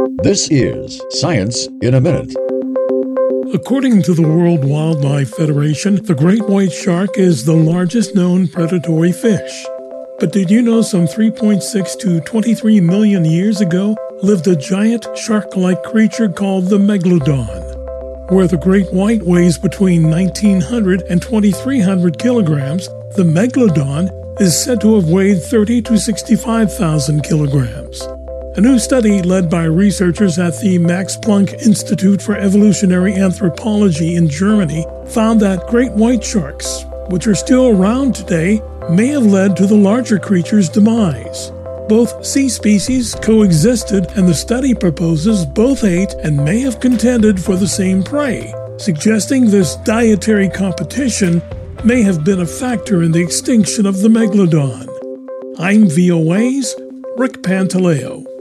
This is Science in a Minute. According to the World Wildlife Federation, the great white shark is the largest known predatory fish. But did you know some 3.6 to 23 million years ago lived a giant shark-like creature called the megalodon? Where the great white weighs between 1,900 and 2,300 kilograms, the megalodon is said to have weighed 30 to 65,000 kilograms. A new study led by researchers at the Max Planck Institute for Evolutionary Anthropology in Germany found that great white sharks, which are still around today, may have led to the larger creature's demise. Both sea species coexisted, and the study proposes both ate and may have contended for the same prey, suggesting this dietary competition may have been a factor in the extinction of the megalodon. I'm VOA's Rick Pantaleo.